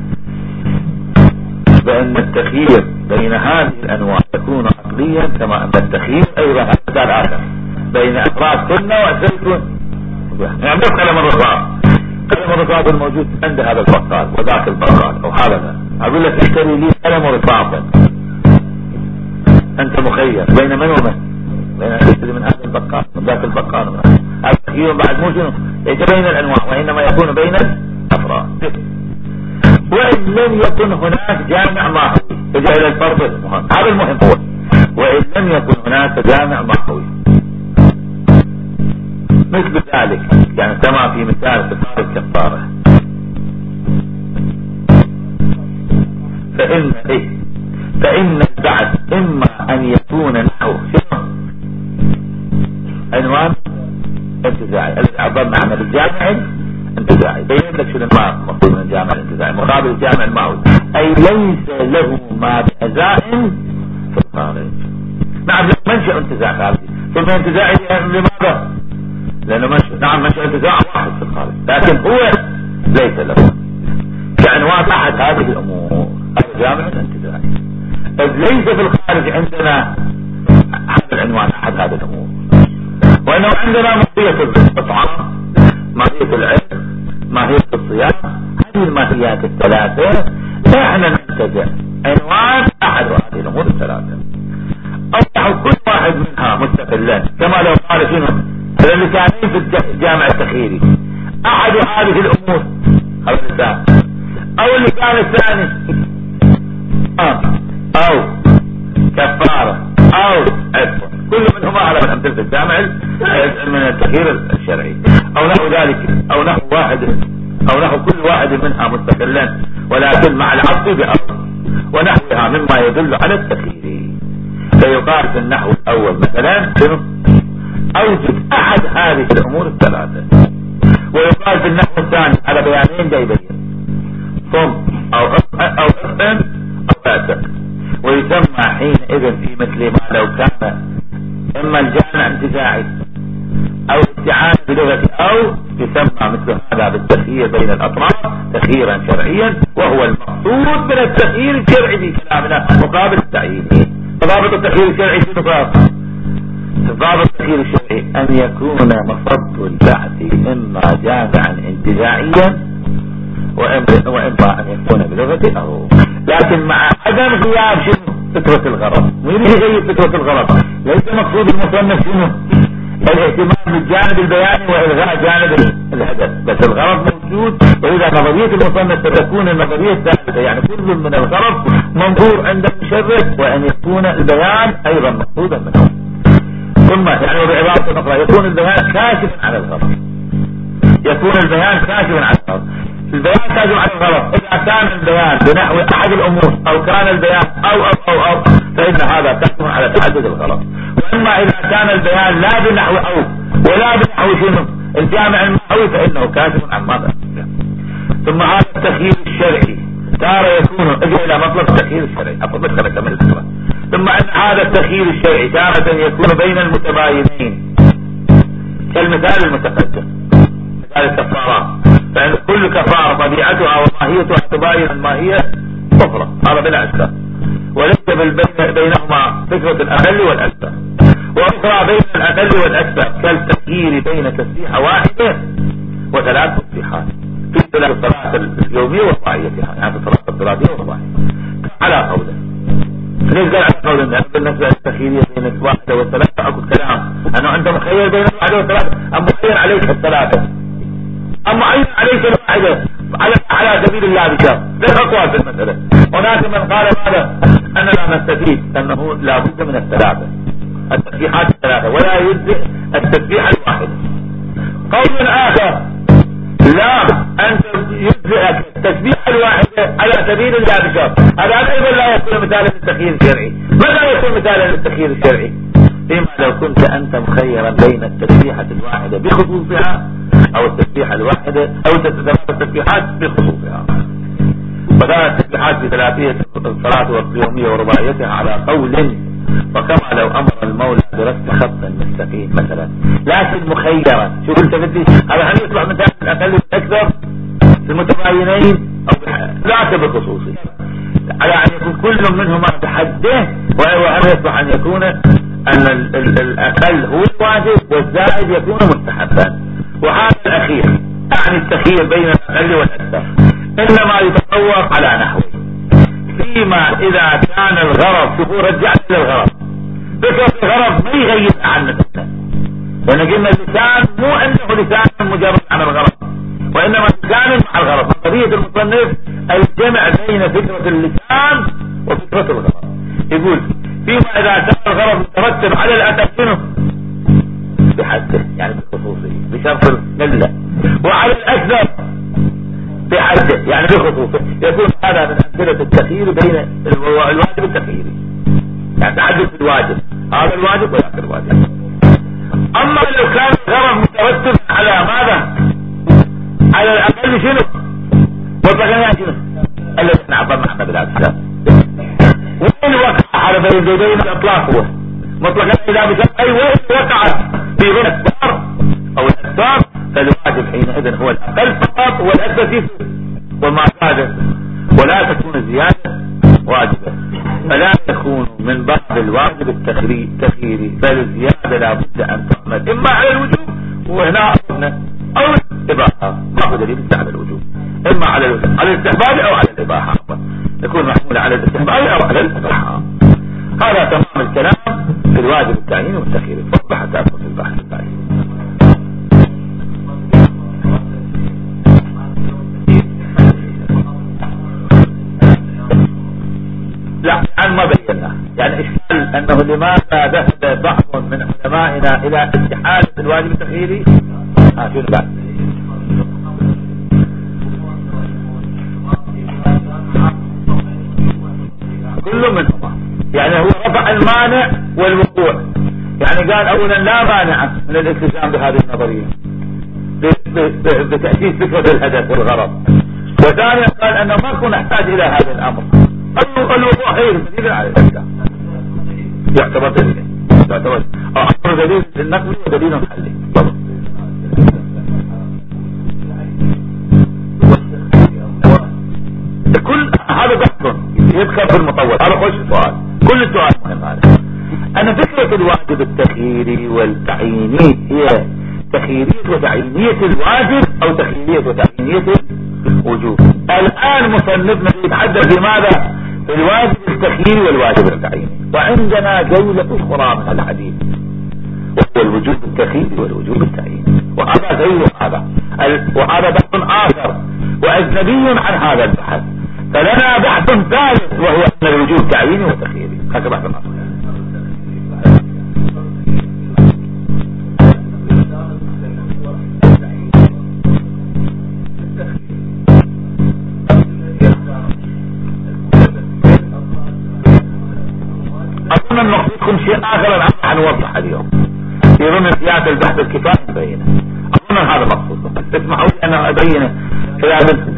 بأن التخيير بين هذه الأنواع يكون عقليا كما أن التخيير أيضا هذا الآخر بين أفراد سنة وأسرة يعني بس قلم الرصاص قلم الرصاص الموجود عند هذا البقال وذاك البقال أو هذا أقول لك اشتري لي قلم رصاصا أنت مخير بين من ومن بين اشتري من هذا البقال وذاك البقال التخيير بعد مو شنو ليس بين الأنواع وإنما يكون بين الأفراد. وإن لم يكن هناك جامع ماهوي تجي إلى الفرض المهم هذا المهم هو وإن لم يكن هناك جامع ماهوي مثل ذلك يعني كما في مثال كفارة الكفارة فإن إيه فإن البعث إما أن يكون نحو شنو عنوان انتزاعي الذي عبرنا عنه بالجامع انتزاعي بين لك شنو المقصود من الجامع الانتزاعي مقابل الجامع الماهوي اي ليس له ما بأزائم في الخارج. نعم منشأ انتزاع خارجي ثم انتزاعي لماذا لانه منشأ نعم منشأ انتزاع واحد في الخارج لكن هو ليس له كعنوان احد هذه الامور الجامع الانتزاعي اذ ليس في الخارج عندنا هذا العنوان احد هذه الامور وانه عندنا ماهية الاطعام ماهية العلم ماهية الصيام هذه الماهيات الثلاثة احنا ننتزع عنوان احد هذه الامور الثلاثة او كل واحد منها مستقلا كما لو قال شنو اللسانين في الجامع التخييري احد هذه الامور او اللسان او اللسان الثاني او كفارة او عفو كل منهما على من امثلة الجامع من التخيير الشرعي او نحو ذلك او نحو واحد او نحو كل واحد منها مستقلا ولكن مع العطف بأرض ونحوها مما يدل على التخيير. فيقال في النحو الاول مثلا اوجد احد هذه الامور الثلاثة ويقال في النحو الثاني على بيانين جايبين صم او او اثم او اعتق ويسمى حينئذ في مثل ما لو كان اما الجامع انتزاعي او استعانة بلغة او يسمى مثل هذا بالتخيير بين الاطراف تخييرا شرعيا وهو المقصود من التخيير الشرعي في كلامنا مقابل التعيين. ضابط التخيير الشرعي في نقاط ضابط التخيير الشرعي ان يكون مصب البعث اما جامعا انتزاعيا واما ان يكون بلغة او لكن مع عدم غياب شنو فكرة الغرض وين يغيب فكرة الغرض ليس مقصود المصنف شنو الاهتمام بالجانب البياني والغاء جانب الهدف بس الغرض موجود واذا نظرية المصنف ستكون النظرية الثابتة يعني كل من الغرض منظور عند المشرع وان يكون البيان ايضا مقصودا منه ثم يعني بعبارة اخرى يكون البيان كاشفا عن الغرض يكون البيان كاشفا عن الغرض. البيان كاشف عن الغرض اذا كان البيان بنحو احد الامور او كان البيان او او او او فان هذا كاشف على تعدد الغرض. واما اذا كان البيان لا بنحو او ولا بنحو شنو الجامع الماهوي فانه كاشف عن ماذا. ثم هذا التخيير الشرعي تارة يكون اجي الى مطلب التخيير الشرعي اطلب كمل الفكرة. ثم ان هذا التخيير الشرعي تارة يكون بين المتباينين كالمثال المتقدم مثال الكفارات فإن كل كفارة طبيعتها وماهيتها تباين الماهية كفرة، هذا بلا أشكال، وليس بينهما فكرة الأقل والأكثر. وأخرى بين الأقل والأكثر كالتغيير بين تسبيحة واحدة وثلاث تسبيحات في الصلاة اليومية ورباعيتها، يعني في الصلاة الثلاثية والرباعية على قوله. ليش قال على قول الناس بالنسبة للتخييرية بين الواحدة والثلاثة؟ أكو كلام أنه أنت مخير بين الواحدة والثلاثة، أم مخير عليك الثلاثة، أم معين عليك الواحدة على على سبيل الله بشر. ليش أقوال في المسألة؟ هناك من قال ماذا؟ أننا نستفيد أنه لا بد من الثلاثة، التسبيحات الثلاثة، ولا يجزئ التسبيح الواحد. قول آخر لا، أنت يجزئك التسبيح الواحدة على سبيل الله بشر. هذا أيضا لا يكون مثالا للتخيير الشرعي. ماذا يكون مثالا للتخيير الشرعي؟ فيما لو كنت أنت مخيرا بين التسبيحة الواحدة بخصوصها أو التسبيحة الواحدة أو التسبيحات بخصوصها. فكانت التسبيحات بثلاثية الصلاة واليومية ورباعيتها على قول، وكما لو أمر المولى برسم خط مستقيم مثلا، لكن مخيرا. شوف انت بدي هذا هل يطلع مثال الأقل والأكثر في المتباينين أو لا بالخصوصي، على أن يكون كل منهما بحده، وهل يصلح أن يكون أن الأقل هو الواجب والزائد يكون مستحبا. وهذا الأخير يعني التخيير بين الأقل والأكثر إنما يتطور على نحو فيما إذا كان الغرض، شوفوا رجعت للغرض، فكرة الغرض ما يغيب عن نفسه، لأن قلنا اللسان مو أنه لسان مجرد عن الغرض، وإنما لسان مع الغرض. قضية المصنف الجمع بين فكرة اللسان وفكرة الغرض. يقول فيما إذا كان الغرض مترتب على الأكثر بحده، يعني بالخصوصية بشرط القلة، وعلى الأكثر بحده يعني بخصوصه، يكون هذا من أمثلة التخيير بين الواجب التخييري، يعني تعدد في الواجب، هذا الواجب وذاك الواجب. أما لو كان الغرض مترتب على ماذا؟ على الأقل شنو؟ مطلقا شنو؟ الذي نعبر محمد الأسلام وين وقع على بين بين الأطلاق؟ هو مطلقا إذا بشرط أي وين وقعت في غير الأكثر أو الأكثر، فالواجب حينئذ هو الأقل فقط والأكثر فيه وما زاد، ولا تكون الزيادة واجبة، فلا تكون من بعض الواجب التخييري، بل الزيادة لا بد أن تعمل إما على الوجوب، وهنا أصبنا أو الإباحة، ما هو دليل على الوجوب، إما على الوجوب على الاستحباب أو على الإباحة، يكون محمول على الاستحباب أو على الإباحة. هذا تمام الكلام في الواجب التعييني والتخييري. فضل حتى أدخل في البحث البعيد. لا عن ما بيناه، يعني إشكال أنه لماذا ذهب بعض من علمائنا إلى استحالة الواجب التخييري. ها شنو بعد كل منهما، يعني هو رفع المانع والوقوع، يعني قال أولا لا مانع من الالتزام بهذه النظرية بتأسيس فكرة الهدف والغرض، وثانيا قال أنه ما نكون نحتاج إلى هذا الأمر. الوضوح غير دليل على الإسلام، يعتبر دليل، يعتبر أمر دليل النقل ودليل محلي. كل هذا بحث يدخل في المطول، هذا خوش سؤال، كل السؤال مهم. هذا أنا فكرة الواجب التخييري والتعييني هي تخييرية وتعيينية الواجب أو تخييرية وتعيينية الوجوب. الآن مصنفنا يتحدث بماذا؟ في الواجب التخييري والواجب التعييني، وعندنا جولة أخرى من الحديث وهو الوجوب التخييري والوجوب التعييني، وهذا غير هذا، وهذا بحث آخر وأجنبي عن هذا البحث. فلنا بحث ثالث وهو أن الوجوب تعييني وتخييري. هذا بحث آخر. أظن أن نقصدكم شيء آخر الآن حنوضح اليوم في ضمن سياسة البحث الكفاية مبينة. أظن هذا مقصود، اسمحوا لي أن أبينه في هذا.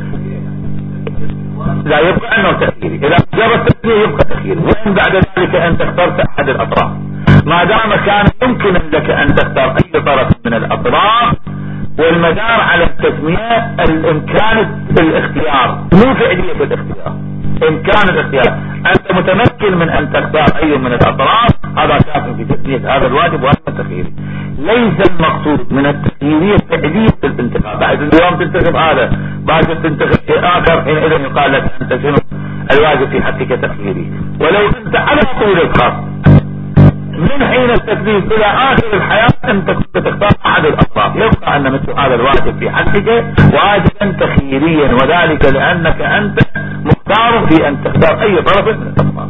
لا يبقى أنه تخييري، إذا جرى التخيير يبقى تخييري، وإن بعد ذلك أنت اخترت أحد الأطراف، ما دام كان يمكن لك أن تختار أي طرف من الأطراف والمدار على التسمية الامكان الاختيار، مو فعلية الاختيار، امكان الاختيار. انت متمكن من ان تختار اي من الاطراف، هذا كاف في تسمية هذا الواجب وهذا التخييري. ليس المقصود من التخييرية فعلية الانتخاب، بعد اليوم تنتخب هذا بعد تنتخب شيء اخر، حينئذ يقال لك انت شنو الواجب في حقك تخييري. ولو انت على طول الخط من حين التكليف الى اخر الحياة انت كنت تختار احد الاطراف، يبقى ان مثل هذا الواجب في حقك واجبا تخييريا، وذلك لانك انت مختار في ان تختار اي طرف من الاطراف.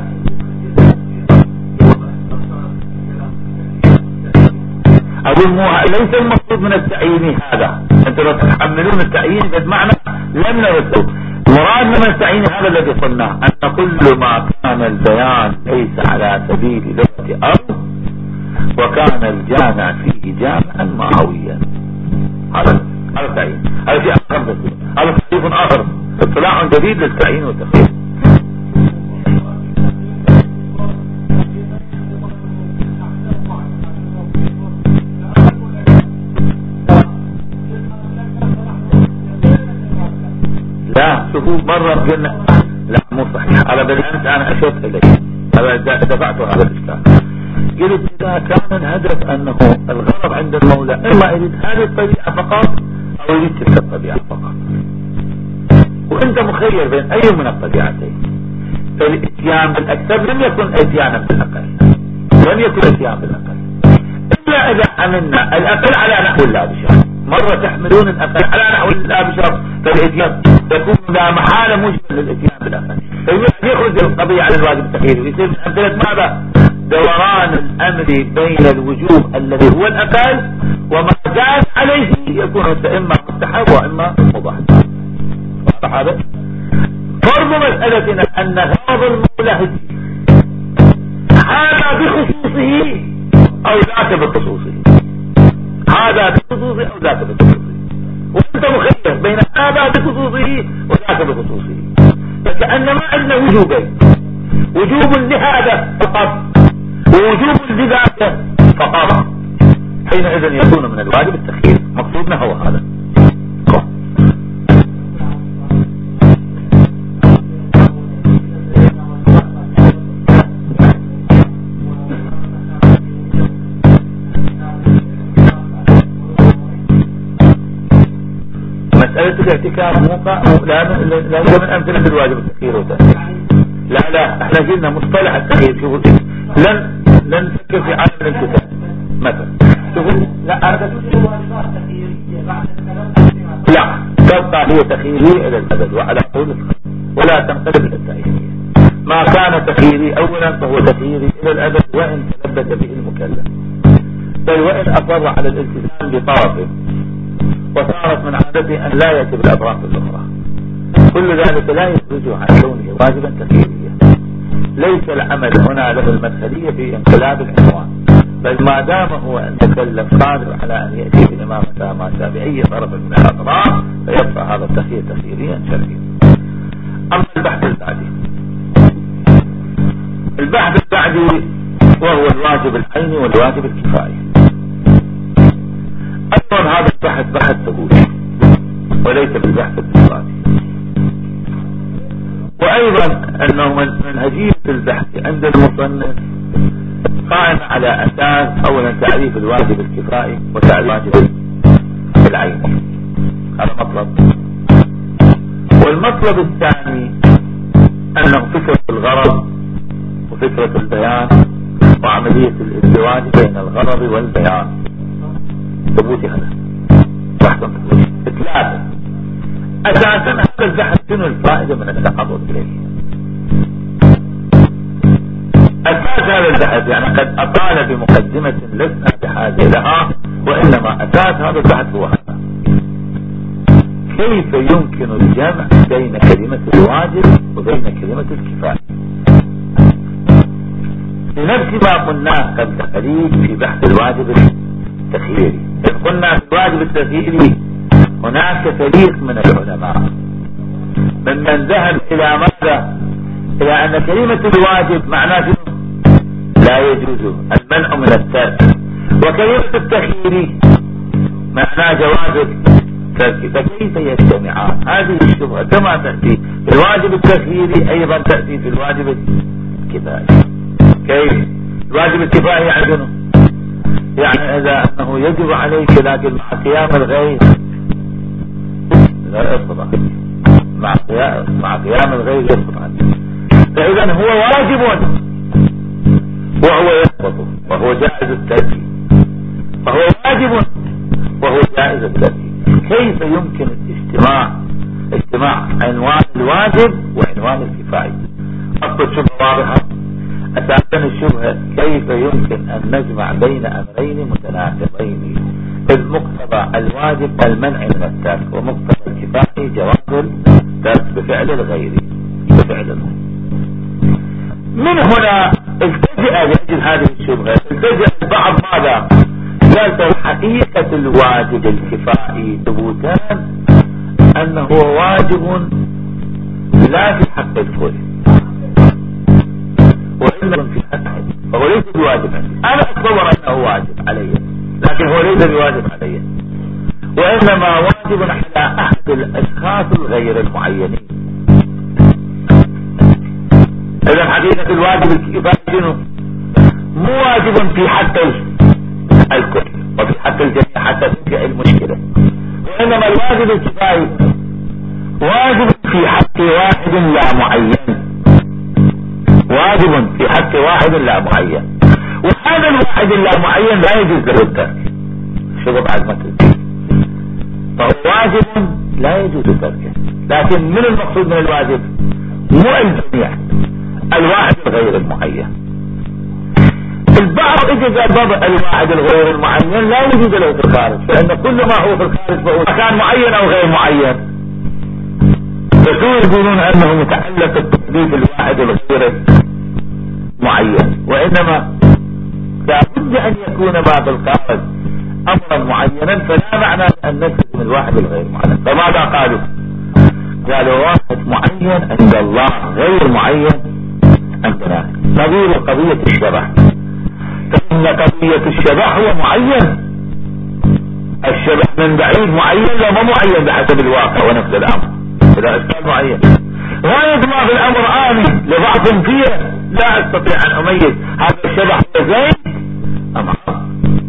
اقول مو ليس المقصود من التعيين هذا، انت لو تحملون التعيين بمعنى لم نرسل مراد من التعيين هذا الذي قلناه، ان كل ما كان البيان ليس على سبيل ذات ارض وكان الجامع فيه جامعا ماهويا، هذا هذا التعيين، هذا شيء اخر، هذا تعريف اخر، اصطلاح جديد للتعيين والتخيير. لا شوفوا مرة قلنا لا مو صحيح، هذا بالامس انا اشرت اليه، هذا دفعت هذا الاشكال. قلت اذا كان الهدف انه الغرض عند المولى اما يريد هذه الطبيعة فقط او يريد تلك الطبيعة فقط، وانت مخير بين اي من الطبيعتين، فالاتيان بالاكثر لم يكن اتيانا بالاقل، لم يكن اتيان بالاقل الا اذا عملنا الاقل على نحو لا بشرط. مرة تحملون الاقل على نحو لا بشرط، فالاتيان يكون لا محالة موجبا للاتيان بالاقل، فيخرج القضية على الواجب التخييري، ويصير من امثلة ماذا؟ دوران الامر بين الوجوب الذي هو الاقل وما زاد عليه يكون اما مستحب واما مباح. واضح هذا؟ فرض مسألتنا ان غرض المولى هذا بخصوصه او ذاك بخصوصه، هذا بخصوصه او ذاك بخصوصه، وانت مخير بين هذا بخصوصه وذاك بخصوصه، فكأنما عندنا وجوبين، وجوب لهذا فقط ووجوب لذاك فقط، حينئذ يكون من الواجب التخيير. مقصودنا هو هذا. مسألة الاعتكاف موقع لا لا من أمثلة الواجب التخيير والتأثير. لا لا احنا قلنا مصطلح التخيير، شوفوا لن لن نفكر في عالم الانتفاع مثلا، شوفوا لا هذا لا تبقى هي تخييرية الى الابد وعلى قول ولا تنقلب الى التأثيرية. ما كان تخييري اولا فهو تخييري الى الابد وان تلبس به المكلف، بل وان اصر على الالتزام بطرفه وصارت من عادته ان لا يأتي بالاطراف الاخرى، كل ذلك لا يخرجه عن كونه واجبا تخييريا. ليس العمل هنا له المثلية في انقلاب العنوان، بل ما دام هو المكلف قادر على ان يأتي بالامامة ما شاء بأي طرف من الاطراف فيبقى هذا التخيير تخييريا شرعيا. اما البحث البعدي، البحث البعدي وهو الواجب العيني والواجب الكفائي. ايضا هذا البحث بحث ثبوتي وليس بالبحث الكفائي. وايضا انه من منهجية البحث عند المصنف قائم على اساس اولا تعريف الواجب الكفائي وتعريف الواجب العيني، هذا مطلب. والمطلب الثاني انه فكرة الغرض وفكرة البيان وعملية الازدواج بين الغرض والبيان، ثبوتي هذا بحث ثبوتي. ثلاثة اساسا هذا البحث شنو الفائدة من التعرض اليه؟ اساس هذا البحث يعني قد اطال بمقدمة لسنا بحاجة لها، وانما اساس هذا البحث هو هذا: كيف يمكن الجمع بين كلمة الواجب وبين كلمة الكفاية؟ لنفس ما قلناه قبل قليل في بحث الواجب التخييري. إذ قلنا في الواجب التخييري هناك فريق من العلماء ممن ذهب الى ماذا؟ الى ان كلمة الواجب معناه لا يجوز المنع من الترك، وكلمة التخييري معناه جواز الترك، فكيف يجتمعان؟ هذه الشبهة كما تأتي في الواجب التكفيري أيضا تأتي في الواجب الكفائي. كيف؟ الواجب الكفائي يعني شنو؟ يعني إذا أنه يجب عليك لكن مع قيام الغير لا يسقط، مع قيام مع قيام الغير يسقط عنه، فإذا هو واجب وهو يسقط وهو جائز الترك، فهو واجب وهو جائز الترك. كيف يمكن الاجتماع اجتماع عنوان الواجب وعنوان الكفاية؟ أصل الشبهة واضحة. أساسا الشبهة كيف يمكن أن نجمع بين أمرين متناقضين؟ إذ مقتضى الواجب المنع من الترك، ومقتضى الكفاية جواز الترك بفعل الغير بفعل الغير. من هنا التجأ لأجل هذه الشبهة التجأ البعض ماذا؟ قال حقيقة الواجب الكفائي ثبوتان أنه واجب لا في حق الكل وإنما في حقه، فهو ليس بواجب عندي. أنا أتصور أنه واجب علي لكن هو ليس بواجب علي، وإنما واجب على أحد الأشخاص الغير المعينين. إذا حقيقة الواجب الكفائي شنو؟ مو واجب في حق الكل وفي حق الجميع حتى تنتهي المشكلة، وإنما الواجب الكفائي واجب في حق واحد لا معين، واجب في حق واحد لا معين، وهذا الواحد لا معين لا يجوز له الترك. شو بعد ما تقول؟ فهو واجب لا يجوز تركه، لكن من المقصود من الواجب؟ مو الجميع، الواحد الغير المعين. البعض اجى قال بابا الواحد الغير المعين لا وجود له في الخارج، فان كل ما هو في الخارج فهو كان معين او غير معين. فشو يقولون انه متعلق بتثبيت الواحد الغير معين، وانما لابد ان يكون ما في الخارج امرا معينا، فلا معنى ان نثبت الواحد الغير معين. فماذا قالوا؟ قالوا واحد معين عند الله غير معين عندنا، نظير قضية الشبه. فإن قضية الشبه هو معين، الشبه من بعيد معين لا ما معين بحسب الواقع ونفس الأمر، إذا أشكال معين غاية ما في الأمر آني لضعف فيه لا أستطيع أن أميز هذا الشبه هو زيد أم عم،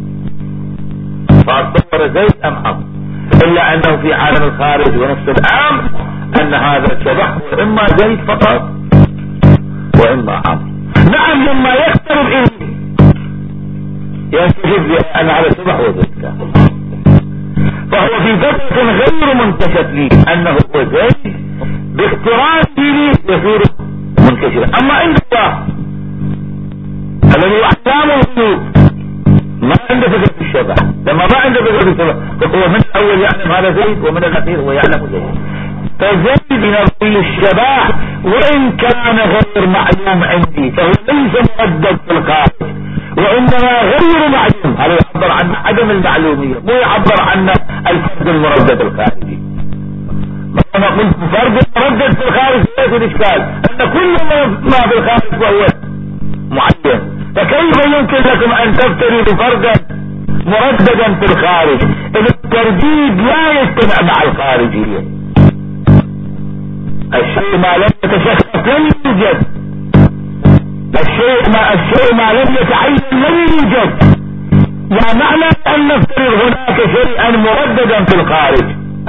فأتصور زيد أم عم، إلا أنه في عالم الخارج ونفس الأمر أن هذا الشبه هو إما زيد فقط وإما عم. نعم لما يقترب إليه ينتجب أن هذا الشبه هو زيد، فهو في فترة غير منتشف لي أنه هو زيد، باقتران لي يصير منتشرا. أما عند الله الذي هو أحكام الغيوب ما عنده فكرة الشبه، لما ما عنده فكرة الشبه فهو من الأول يعلم هذا زيد ومن الأخير هو يعلم زيد، فزيد ينظر الشباب وإن كان غير معلوم عندي فهو ليس مردد في الخارج، وإنما غير معلوم. هذا يعبر عن عدم المعلومية، مو يعبر عن الفرد المردد الخارجي. مثلا قلت فرد مردد في الخارج ليس الإشكال أن كل ما في الخارج فهو معين، فكيف يمكن لكم أن تفترضوا فردا مرددا في الخارج إذا الترديد لا يجتمع مع الخارجية؟ الشيء ما لم يتشخص لم يوجد، الشيء ما الشيء ما لم يتعين لم يوجد، لا معنى أن نفترض هناك شيئا مرددا في الخارج.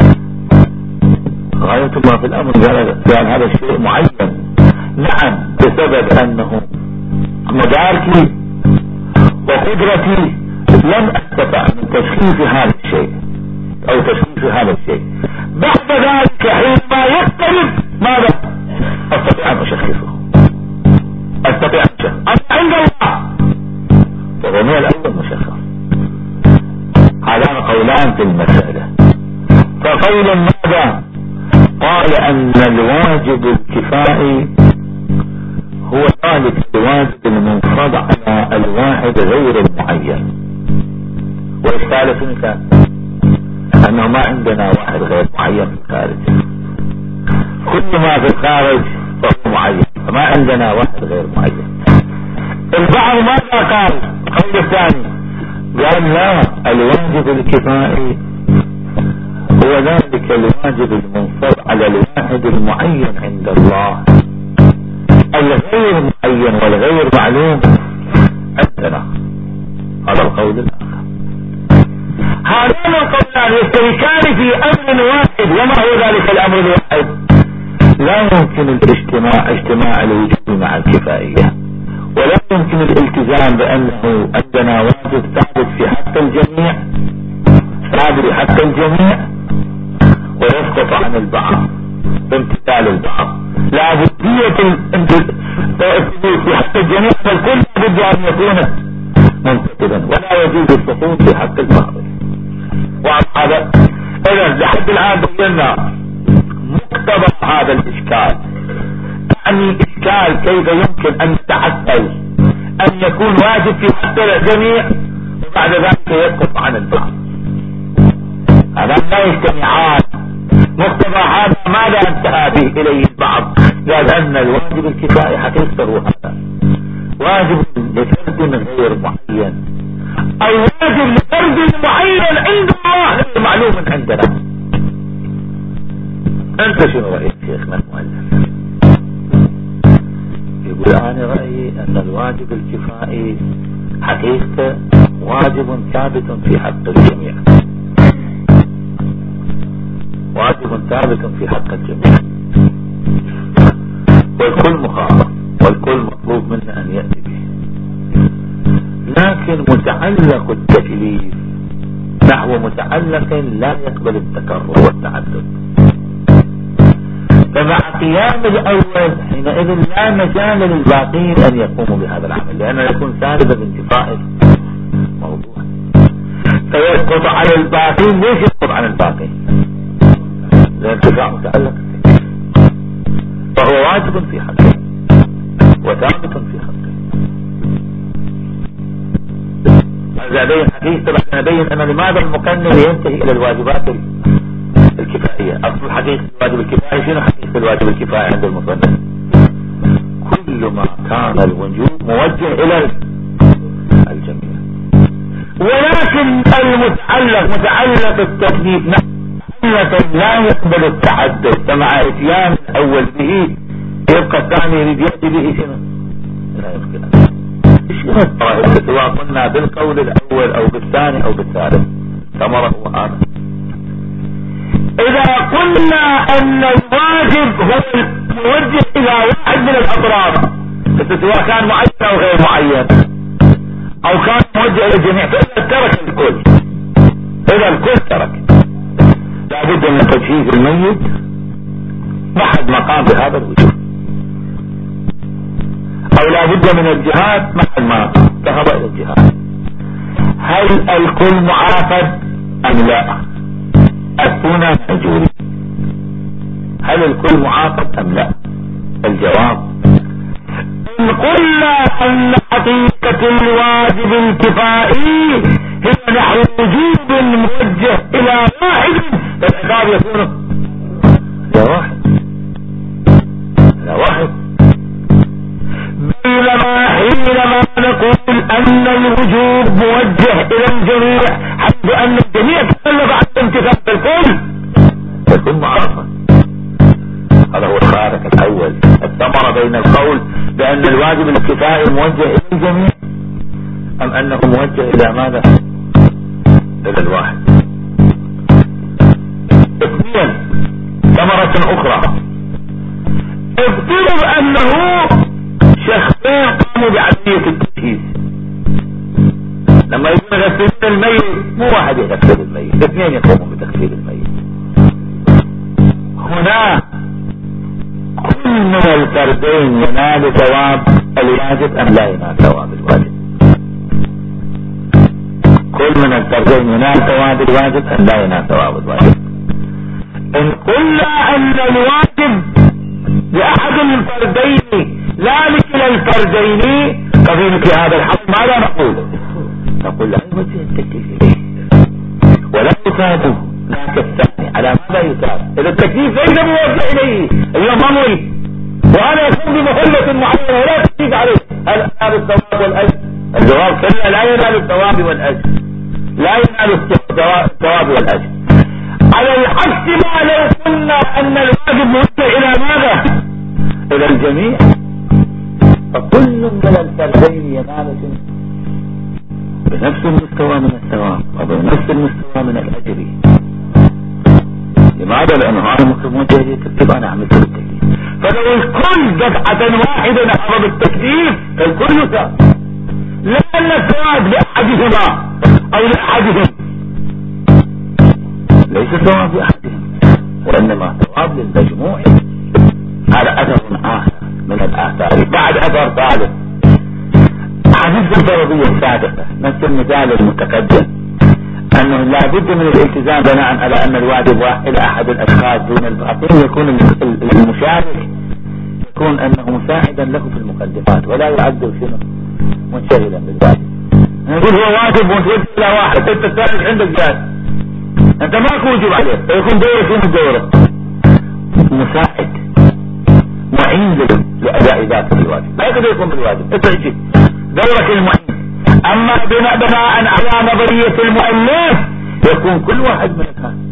غاية ما في الأمر قال هذا الشيء معين، نعم بسبب أنه مداركي وقدرتي لم أستطع من تشخيص هذا الشيء أو تشخيص هذا الشيء. بعد ذلك حينما يقترب ماذا؟ أستطيع أن أشخصه، أستطيع أن أشخص. أما عند الله فهو من الأول مشخص. هذان قولان في المسألة. فقول ماذا؟ قال أن الواجب الكفائي هو ذلك الواجب المنفرد على الواحد غير المعين. والثالث كان أنه ما عندنا واحد غير معين في الخارج، كل ما في الخارج فهو معين، فما عندنا واحد غير معين. البعض ماذا قال؟ القول الثاني قال لا، الواجب الكفائي هو ذلك الواجب المنصب على الواحد المعين عند الله، الغير معين والغير معلوم عندنا. هذا القول الآخر. هذان القولان يشتركان في أمر واحد، وما هو ذلك الأمر الواحد؟ لا يمكن الاجتماع اجتماع الوجوب مع الكفائية، ولا يمكن الالتزام بأنه عندنا واجب ثابت في حق الجميع ثابت في حق الجميع ويسقط عن البعض بامتثال البعض. لا بدية في حق الجميع، فالكل بد أن يكون ممتثلا، ولا يجوز السقوط في حق البعض. وهذا إذا لحد الآن بينا مقتضى هذا الإشكال، يعني إشكال كيف يمكن أن نتحصل أن يكون واجب في حق الجميع وبعد ذلك يسقط عن البعض. هذا لا يجتمعان. مقتضى هذا ماذا انتهى به إليه البعض؟ قال أن الواجب الكفائي حقيقة هو هذا، واجب لفرد غير معين، أو واجب لفرد معين عند الله غير معلوم عندنا. أنت شنو رأيك شيخنا المؤلف؟ يقول أنا رأيي أن الواجب الكفائي حقيقة واجب ثابت في حق الجميع، واجب ثابت في حق الجميع، والكل مخاطب والكل مطلوب منه أن يأتي به، لكن متعلق التكليف نحو متعلق لا يقبل التكرر والتعدد. فمع قيام الأول حينئذ لا مجال للباقين أن يقوموا بهذا العمل، لأنه يكون سالبا بانتفاء الموضوع، فيسقط على الباقين. ليش يسقط على الباقين؟ لأن ارتفاع متعلق، فهو واجب في حقه وثابت في حقه. هذا بين حديث طبعا نبين أن لماذا المكمل ينتهي إلى الواجبات الكفائية. أصل حقيقة الواجب الكفائي شنو؟ حقيقة الواجب الكفائي عند المصنف كل ما كان الوجوب موجه إلى الجميع، ولكن المتعلق متعلق التكليف لا يقبل التعدد، فمع اتيان الاول به يبقى الثاني يريد ياتي به شنو؟ لا يمكن. شنو سواء قلنا بالقول الاول او بالثاني او بالثالث ثمره هو هذا. اذا قلنا ان الواجب هو الموجه الى واحد من الاطراف، سواء كان معين او غير معين او كان موجه الى الجميع، فاذا ترك الكل، اذا الكل ترك، لابد من تجهيز الميت محد مقام بهذا الوجود، او لابد من الجهاد محد ما ذهب الى الجهاد. هل الكل معافد ام لا؟ أكون مأجوري. هل الكل معافد ام لا؟ الجواب إن قلنا أن حقيقة الواجب الكفائي هي نحو وجوب موجه إلى واحد، فالعقاب يكون إلى واحد إلى واحد. بينما حينما نقول أن الوجوب موجه إلى الجميع، حيث أن الجميع تكلف عن امتثال الكل، يكون معرفا. هذا هو الفارق الأول، الثمرة بين القول بأن الواجب الكفائي موجه إلى الجميع أم أنه موجه إلى ماذا؟ إلى الواحد. اثنين، ثمرة أخرى، افترض أنه شخصين قاموا بعملية التجهيز. لما يكون غسيل الميت مو واحد يغسل الميت، اثنين يقوموا بتغسيل الميت. هنا كل من الفردين ينال ثواب الواجب ام لا ينال ثواب الواجب؟ كل من الفردين ينال ثواب الواجب ام لا ينال ثواب الواجب؟ ان قلنا ان الواجب لاحد الفردين لا لكلا الفردين، ففي مثل هذا الحق ماذا نقول؟ نقول لا يوجه التكليف اليه ولا يثابه ذاك الثاني. على ماذا يثاب؟ اذا التكليف ليس موجه اليه اليوم امري وانا يكون بمهلة معينة ولا تزيد عليه، هل ينال الثواب والاجر؟ الجواب كلا لا ينال الثواب والاجر. لا ينال الثواب والأجر. على العكس ما لو قلنا أن الواجب موجه إلى ماذا؟ إلى الجميع، فكل من الفردين ينال بنفس المستوى من الثواب وبنفس المستوى من الأجر. لماذا؟ لأنه هذا ممكن موجه للتكليف، أنا أعمل التكليف. فلو الكل دفعة واحدة نحضر التكليف الكل ثواب، لا أن الثواب لأحدهما أو لأحدهم، ليس ثواب لأحدهم وإنما ثواب للمجموع. هذا أثر آخر من الآثار. بعد أثر ثالث، حديث الفرضية السابقة نفس المثال المتقدم، أنه لا بد من الالتزام بناء على أن الواجب إلى أحد الأشخاص دون الباقين، يكون المشارك يكون أنه مساعدا له في المقدمات ولا يعد شنو منشغلا بالواجب. نقول هو واجب وانت إلى واحد، انت الثالث عندك جاهز، انت ما توجب عليه، فيكون دورك شنو دورك؟ مساعد معين لأداء ذات الواجب، لا يقدر يكون بالواجب، انت تجي دورك المعين. اما بناء على نظرية المؤلف يكون كل واحد من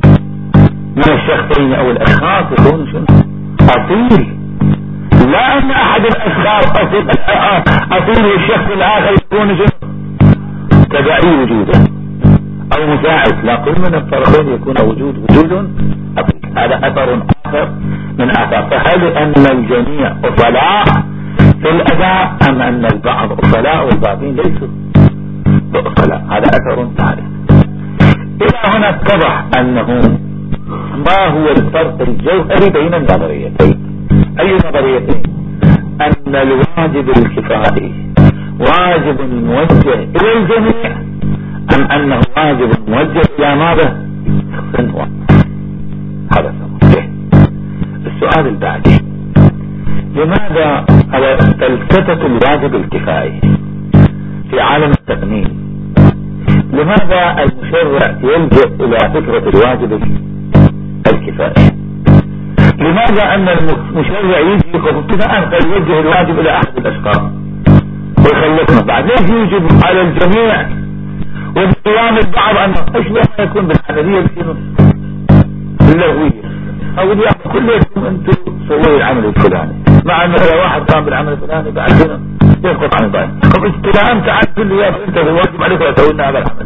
من الشخصين او الاشخاص يكون شنو اصيل، لا ان احد الاشخاص اصيل والشخص الاخر يكون شنو تدعي وجوده او مساعد، لا كل من الطرفين يكون وجود وجود اصيل. هذا اثر اخر من اثار. فهل ان الجميع اصلاء في الاداء ام ان البعض اصلاء والباقين ليسوا باصلاء؟ هذا اثر ثالث. الى هنا اتضح انه ما هو الفرق الجوهري بين النظريتين. اي نظريتين؟ ان الواجب الكفائي واجب موجه الى الجميع ام انه واجب موجه الى ماذا؟ شخص واحد. هذا صحيح. السؤال البعدي، لماذا فلسفة الواجب الكفائي في عالم التقنين؟ لماذا المشرع يلجأ الى فكرة الواجب الكفائي؟ لماذا ان المشرع يجي ابتداء فيوجه الواجب الى احد الاشخاص ويخلصنا بعد؟ ليش يجب على الجميع وبقيام البعض انه اشبه ما يكون بالعملية اللغوية او اللي يعمل كلكم انتم سووا العمل الفلاني، مع ان لو واحد قام بالعمل الفلاني بعد هنا يسقط عن الباقي. طب استلامت عن كل يوم انت الواجب عليك وتسوي لنا هذا العمل.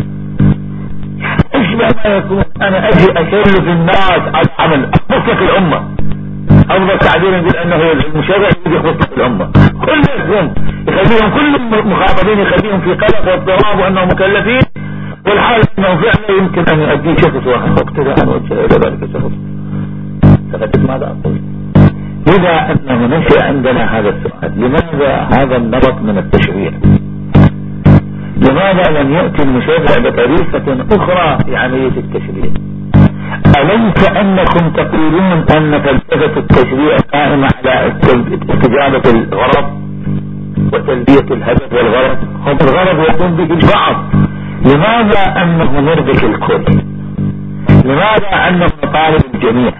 اشبه ما يكون انا اجي اشلف الناس على العمل، اخصص الامه. افضل تعبير نقول انه المشرع يجي يخصص الامه كلهم، يخليهم كل مخاطبين يخليهم في قلق واضطراب وانهم مكلفين، والحال انه فعلا يمكن ان يؤدي شخص واحد اقتداء وجه الى ذلك الشخص. فقدت ماذا اقول؟ اذا انه نشأ عندنا هذا السؤال، لماذا هذا النمط من التشريع؟ لماذا لم يأتي المشرع بطريقة اخرى في عملية التشريع؟ أليس أنكم تقولون أن فلسفة التشريع قائمة على استجابة الغرض وتلبية الهدف والغرض؟ هم الغرض يقوم به البعض، لماذا أنه نربك الكل؟ لماذا أنه نطالب الجميع؟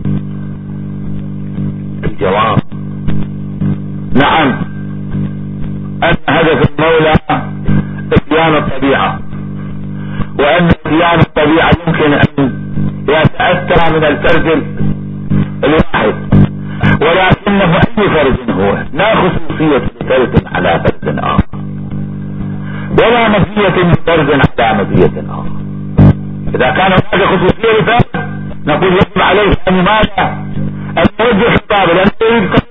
الجواب نعم، أن هدف المولى اتيان الطبيعة، وأن اتيان الطبيعة يمكن أن يتأثر من الفرد الواحد، ولكنه أي فرد هو لا خصوصية لفرد على فرد آخر، ولا مزية من فرد على مزية آخر. إذا كان هذا خصوصية لفرد نقول يجب عليه أن ماذا؟ أن يوجه خطابه، لأن يريد